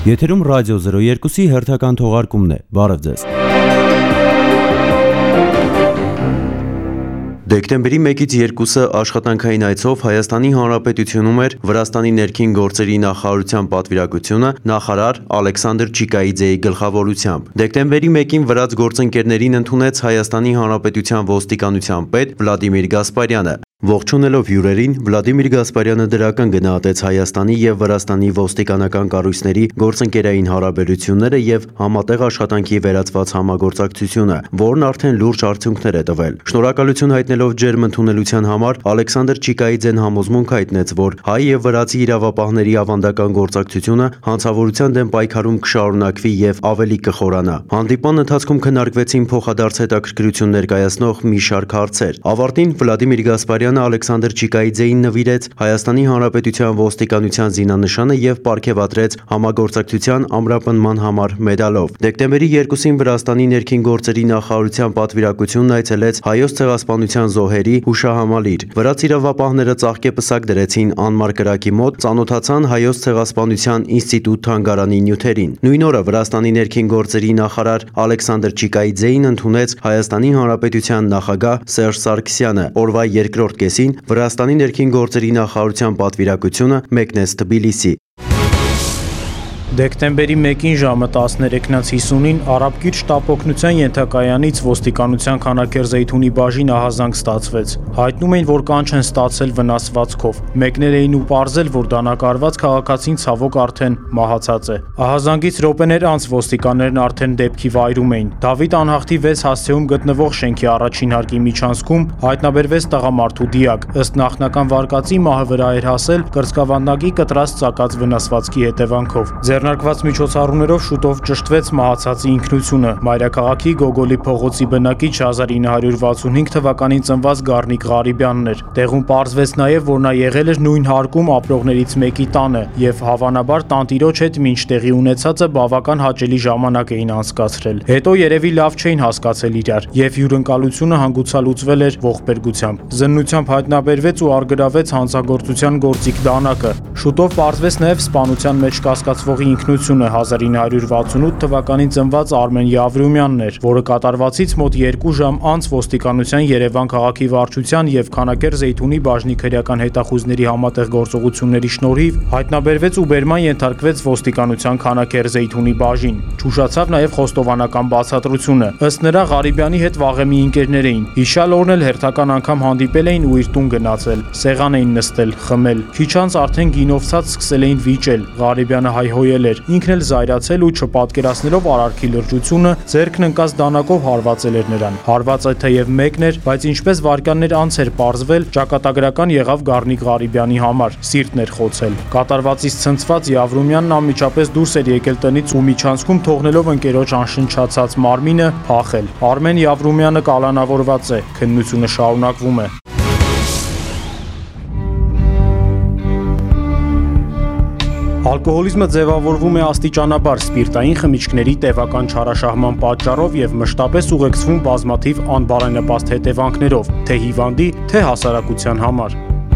Եթերում ռադիո 02-ի հերթական թողարկումն է։ Բարև ձեզ։ Դեկտեմբերի 1-ից 2-ը աշխատանքային այցով Հայաստանի Հանրապետությունում էր Վրաստանի ներքին գործերի նախարարության պատվիրակությունը նախարար Ալեքսանդր Չիկայիձեի գլխավորությամբ։ Դեկտեմբերի 1-ին վրաց գործընկերներին ընդունեց Հայաստանի Հանրապետության ոստիկանության պետ Վլադիմիր Գասպարյանը։ Ողջունելով հյուրերին, Վլադիմիր Գասպարյանը դրական գնահատեց Հայաստանի և Վրաստանի ոստիկանական կառույցների գործընկերային հարաբերությունները և համատեղ աշխատանքի վերացված համագործակցությունը, որն արդեն լուրջ արդյունքներ է տվել։ Շնորհակալություն հայտնելով ջերմ ընդունելության համար, Ալեքսանդր Չիկայիձեն համոզմունք հայտնեց, որ հայ և վրացի իրավապահների ավանդական գործակցությունը հանցավորության դեմ պայքարում կշարունակվի և ավելի կխորանա։ Հանդիպման ընթացքում քննարկվեցին փոխադարձ հետաքրքրություն ներկայացնող մի շարք հարցեր։ Ավարտին Վլադիմիր Գասպարյանը Ալեքսանդր Չիկայիձեին նվիրեց Հայաստանի Հանրապետության ոստիկանության զինանշանը և պարգևատրեց համագործակցության ամրապնդման համար մեդալով։ Դեկտեմբերի 2-ին Վրաստանի ներքին գործերի նախարարության պատվիրակությունն այցելեց Հայոց ցեղասպանության զոհերի հուշահամալիր։ Վրաց իրավապահները ծաղկեպսակ դրեցին անմար կրակի մոտ, ծանոթացան Հայոց ցեղասպանության ինստիտուտ թանգարանի նյութերին։ Նույն օրը Վրաստանի ներքին գործերի նախարար Ալեքսանդր Չիկայիձեին ընդունեց Հայաստանի Հանրապետության նախագահ Սերժ Սարգսյանը։ Օրվա երկրորդ կեսին Վրաստանի ներքին գործերի նախարարության պատվիրակությունը մեկնեց Թբիլիսի։ Դեկտեմբերի 1-ին ժամը 13:50-ին Արաբկիր շտապօգնության ենթակայանից ոստիկանության Քանաքեռ-Զեյթունի բաժին ահազանգ ստացվեց։ Հայտնում էին, որ կանչ են ստացել վնասվածքով։ Մեկներ էին ու պարզել, որ դանակարված քաղաքացին ցավոք արդեն մահացած է։ Ահազանգից րոպեներ անց ոստիկաններն արդեն դեպքի վայրում էին։ Դավիթ անհախտի 6 հասցեում գտնվող շենքի առաջին հարկի միջանցքում հայտնաբերվեց տղամարդու դիակ։ Ըստ նախնական վարկածի մահը վրա էր հասել կրծքավանդակի կտրած ծակած վնասվածքի հետևանքով։ Ձեռնարկված միջոցառումներով շուտով ճշտվեց մահացածի ինքնությունը։ Մայրաքաղաքի Գոգոլի փողոցի բնակիչ 1965 թվականին ծնված Գառնիկ Ղարիբյանն էր։ Տեղում պարզվեց նաև, որ նա եղել էր նույն հարկում ապրողներից մեկի տանը և հավանաբար տանտիրոջ հետ մինչ տեղի ունեցածը բավական հաճելի ժամանակ էին անցկացրել։ Հետո երևի լավ չէին հասկացել իրար և հյուրընկալությունը հանգուցալուծվել էր ողբերգությամբ։ Զննությամբ հայտնաբերվեց ու առգրավեց հանցագործության գործիք դանակը։ Շուտով պարզվեց նաև սպանության մեջ կասկածվողի ինքնությունը 1968 թվականին ծնված Արմեն Յավրումյանն էր, որը կատարվածից մոտ 2 ժամ անց ոստիկանության Երևան քաղաքի վարչության և Քանաքեռ-Զեյթունի բաժնի քրեական հետախուզների համատեղ գործողությունների շնորհիվ հայտնաբերվեց ու բերման ենթարկվեց ոստիկանության Քանաքեռ-Զեյթունի բաժին։ Չուշացավ նաև խոստովանական բացատրությունը։ Ըստ նրա Ղարիբյանի հետ վաղեմի ընկերներ էին։ Հիշյալ օրն էլ հերթական անգամ հանդիպել էին ու իր տուն գնացել։ Սեղան էին նստել, խմել։ Քիչ անց արդեն գինով ցած սկսել էին վիճել։ Ղարիբյանը հայհոյել էր, ինքն էլ զայրացել ու չպատկերացնելով արարքի լրջությունը ձեռքն ընկած դանակով հարվածել էր նրան։ Հարվածը թեև մեկն էր, բայց ինչպես վայրկյաններ անց էր պարզվել, ճակատագրական եղավ Գառնիկ Ղարիբյանի համար, սիրտն էր խոցել։ Կատարվածից ցնցված Յավրումյանն անմիջապես դուրս էր եկել տնից ու միջանցքում թողնելով ընկերոջ անշնչացած մարմինը փախել։ Արմեն Յավրումյանը կալանավորված է, քննությունը շարունակվում է։ Ալկոհոլիզմը ձևավորվում է աստիճանաբար սպիրտային խմիչքների տևական չարաշահման պատճառով և մշտապես ուղեկցվում բազմաթիվ անբարենպաստ հետևանքներով, թե հիվանդի, թե հասարակության համար։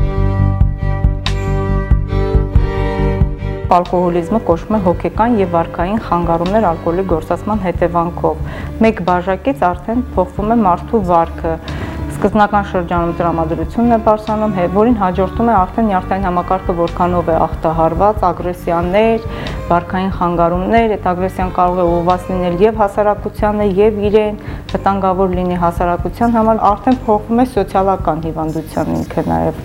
Ալկոհոլիզմը կոչվում է հոգեկան և վարքային խանգարումներ ալկոհոլի գործածման հետևանքով։ Մեկ բաժակից արդեն փոխվում է մարդու վարքը։ Սկզբնական շրջանում տրամադրությունն է բարձրանում, որին հաջորդում է արդեն նյարդային համակարգը որքանով է ախտահարված, ագրեսիաներ, վարքային խանգարումներ, այդ ագրեսիան կարող է ուղղված լինել և հասարակությանը, և իրեն, վտանգավոր լինի հասարակության համար, արդեն փոխվում է սոցիալական հիվանդության ինքը նաև։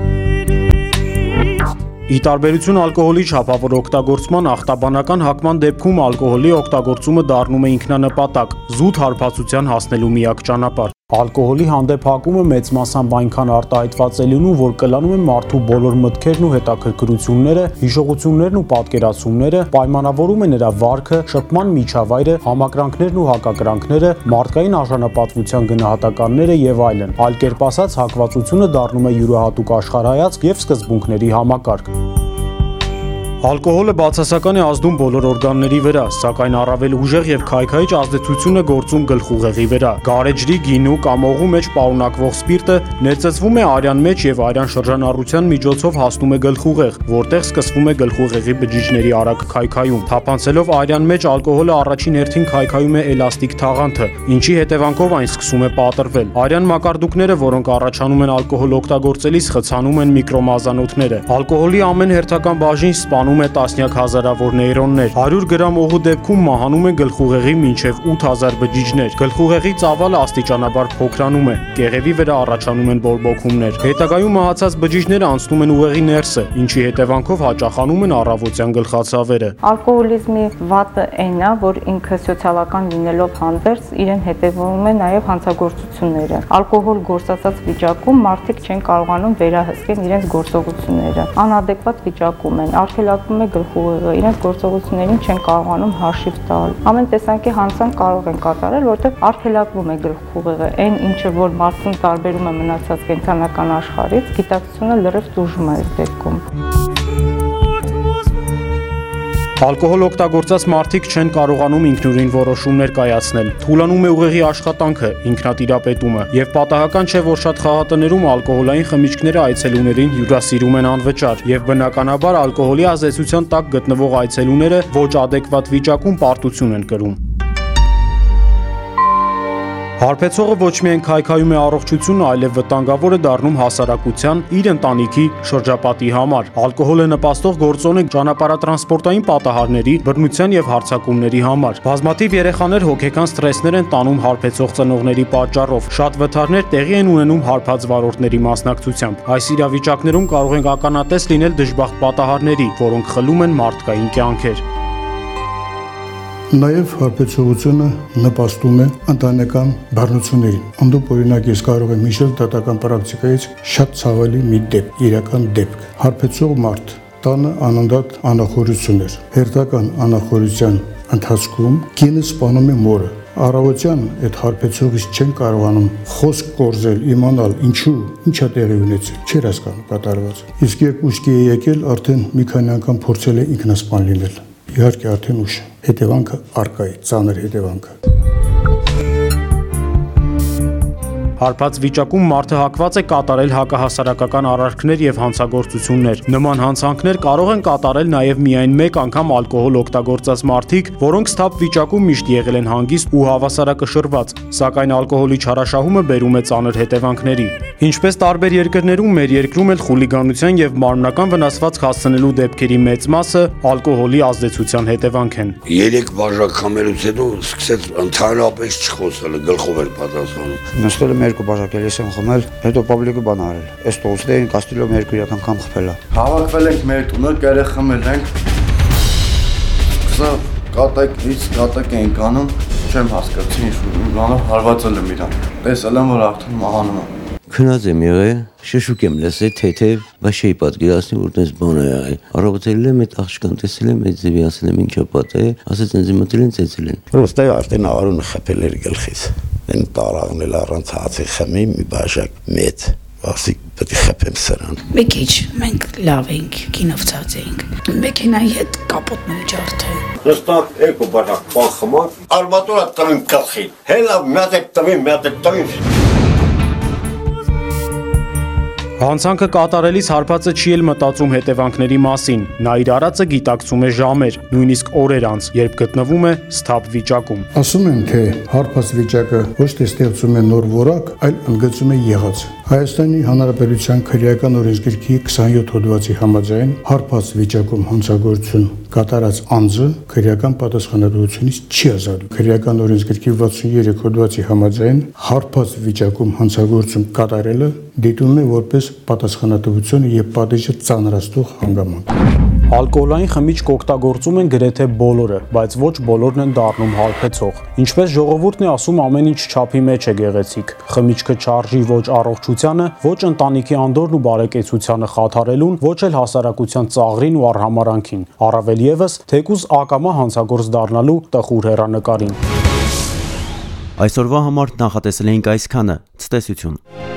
Ի տարբերություն ալկոհոլի չափավոր օգտագործման ախտաբանական հակման դեպքում ալկոհոլի օգտագործումը դառնում է ինքնանպատակ, զուտ հարբացության հասնելու միակ ճանապարհ։ Ալկոհոլի հանդեպ հակումը մեծ մասամբ այնքան արտահայտված է լինում, որ կլանում է մարդու բոլոր մտքերն ու հետաքրքրությունները, հիշողություններն ու պատկերացումները, պայմանավորում է նրա վարքը, շփման միջավայրը, համակրանքներն ու հակակրանքները, մարդկային արժանապատվության գնահատականները եւ այլն։ Այլ կերպ ասած, հակվածությունը դառնում է յուրահատուկ աշխարհայացք եւ սկզբունքների համակարգ։ Ալկոհոլը բացասական է ազդում բոլոր օրգանների վրա, սակայն առավել ուժեղ եւ քայքայիչ ազդեցություն է գործում գլխուղեղի վրա։ Գարեջրի, գինու կամ օղու մեջ պարունակվող սպիրտը ներծծվում է արյան մեջ եւ արյան շրջանառության միջոցով հասնում է գլխուղեղ, որտեղ սկսվում է գլխուղեղի բջիջների արագ քայքայում։ Թափանցելով արյան մեջ ալկոհոլը առաջին հերթին քայքայում է էլաստիկ թաղանթը, ինչի հետևանքով այն սկսում է պատռվել։ Արյան մակարդուկները, որոնք առաջանում են ալկոհոլ օգտագործելիս, խցանում են միկրոմազանոթները։ Ալկոհոլի ամեն հերթական բաժին սպանում է տասնյակ հազարավոր նեյրոններ։ 100 գրամ օղու դեպքում մահանում է գլխուղեղի մինչև 8000 բջիջներ։ Գլխուղեղի ծավալը աստիճանաբար փոքրանում է, կեղևի վրա առաջանում են բորբոքումներ։ Հետագայում մահացած բջիջները անցնում են ուղեղի ներսը, ինչի հետևանքով հաճախանում են առավոտյան գլխացավերը։ Ալկոհոլիզմի վատը այն է, որ ինքը սոցիալական լինելով հանդերձ իրեն հետևում է նաև հանցագործությունները։ Ալկոհոլ գործածած վիճակում մարդիկ չեն կարողանում վերահսկել իրենց գործողությունները։ Անադեկվատ վիճակում են, արգելակվում է գլխուղեղը, իրենց գործողություններին չեն կարողանում հաշիվ տալ։ Ամեն տեսակի հանցանք կարող են կատարել, որտեղ արգելակվում է գլխուղեղը։ Այն ինչը որ մարդուն տարբերում է մնացած կենտրոնական աշխարհից, գիտակցությունը լրիվ տուժում է այս դեպքում։ Ալկոհոլ օգտագործած մարդիկ չեն կարողանում ինքնուրույն որոշումներ կայացնել։ Թուլանում է ուղեղի աշխատանքը, ինքնատիրապետումը, եւ պատահական չէ, որ շատ խաղատներում ալկոհոլային խմիչքները այցելուներին հյուրասիրում են անվճար, եւ բնականաբար ալկոհոլի ազդեցության տակ գտնվող այցելուները ոչ ադեկվատ վիճակում պարտություն են կրում։ Հարբեցողը ոչ միայն քայքայում է առողջությունը, այլև վտանգավոր է դառնում հասարակության, իր ընտանիքի, շրջապատի համար։ Ալկոհոլը նպաստող գործոն է ճանապարհատրանսպորտային պատահարների, բռնության եւ հարձակումների համար։ Բազմաթիվ երեխաներ հոգեկան սթրեսներ են տանում հարբեցող ծնողների պատճառով։ Շատ վթարներ տեղի են ունենում հարբած վարորդների մասնակցությամբ։ Այս իրավիճակներում կարող են ականատես լինել դժբախտ պատահարների, որոնք խլում են մարդկային կյանքեր։ Նաև հարբեցողությունը նպաստում է ընտանեկան բռնություններին։ Անդուք օրինակ ես կարող եմ հիշել դատական պրակտիկայից շատ ցավալի մի դեպք, իրական դեպք։ Հարբեցող մարդ տանը անընդհատ անախորություններ։ Հերթական անախորության ընթացքում կինը սպանում է մորը։ Առավոտյան այդ հարբեցողից չեն կարողանում խոսք կորզել, իմանալ ինչու, ինչա տեղի ունեցել, չէր հասկանում կատարված։ Իսկ երբ ուշքի է եկել, արդեն մի քանի անգամ փորձել է ինքնասպան լինել։ Իհարկե արդեն ուշ, հետևանքը առկա է, ծանր հետևանքը։ Հարբած վիճակում մարդը հակված է կատարել հակահասարակական արարքներ եւ հանցագործություններ։ Նման հանցանքներ կարող են կատարել նաեւ միայն մեկ անգամ ալկոհոլ օգտագործած մարդիկ, որոնք սթափ վիճակում միշտ եղել են հանգիստ ու հավասարակշռված, սակայն ալկոհոլի չարաշահումը բերում է ծանր հետևանքների։ Ինչպես տարբեր երկրներում, մեր երկրում էլ խուլիգանության եւ մարմնական վնասվածք հասցնելու դեպքերի մեծ մասը ալկոհոլի ազդեցության հետևանք են։ 3 բաժակ խմելուց հետո սկսեց ընդհանրապես չխոսել, գլխով էր պատասխանում։ Նստել եմ 2 բաժակ էլիս եմ խմել, հետո պաբլիկը բան արել։ Այս տոստերին կաստիլով 2-3 անգամ խփել է։ Հավաքվել ենք մեր տունը, կերը խմել ենք։ Սա կատակ ենք անում, չեմ հասկացել, ինչ բանով հարվածել եմ իրան։ Տեսել եմ, որ արդեն մահանում է։ Քնած եմ եղել, շշուկ եմ լսել, թեթև, բայց չէի պատկերացնի, որ տես բան է եղել։ Առավոտել եմ, այդ աղջկան տեսել եմ, այդ ձևի ասել եմ ինչա պատահ է, ասեց ինձ մտել են, ծեծել են։ Ոստե արդեն արունը խփել էր գլխից։ Այն տարաղն էլ առանց հացի խմի մի բաժակ մեծ, ասիկ պետք է խփեմ սրան։ Մի քիչ մենք լավ ենք, կինովցած ենք։ Մեքենայի հետ կապոտն ու ջարդը։ Հստակ 2 բաժակ պան խմա, արմատուրա տվին գլխին։ Հելա մեծ տվին։ Հանցանքը կատարելիս հարբածը չի էլ մտածում հետևանքների մասին։ Նա իր արածը գիտակցում է ժամեր, նույնիսկ օրեր անց, երբ գտնվում է սթափ վիճակում։ Ասում են, թե հարբած վիճակը ոչ թե ստեղծում է նոր որակ, այլ ընդգծում է եղած։ Հայաստանի Հանրապետության քրեական օրենսգրքի 27 հոդվածի համաձայն հարբած վիճակում հանցագործություն կատարած անձը քրեական պատասխանատվությունից չի ազատվում։ Քրեական օրենսգրքի 63 հոդվածի համաձայն հարբած վիճակում հանցագործություն կատարելը դիտվում է որպես պատասխանատվություն եւ պատիժը ծանրացնող հանգամանք։ Ալկոհոլային խմիչք օգտագործում են գրեթե բոլորը, բայց ոչ բոլորն են դառնում հարբեցող։ Ինչպես ժողովուրդն է ասում, ամեն ինչ չափի մեջ է գեղեցիկ։ Խմիչքը չարժի ոչ առողջությանը, ոչ ընտանիքի անդորն ու բարեկեցությանը խաթարելուն, ոչ էլ հասարակության ծաղրին ու արհամարանքին, առավել եւս թեկուզ ակամա հանցագործ դառնալու տխուր հեռանկարին։ Այսօրվա համար նախատեսել էինք այսքանը։ Ցտեսություն։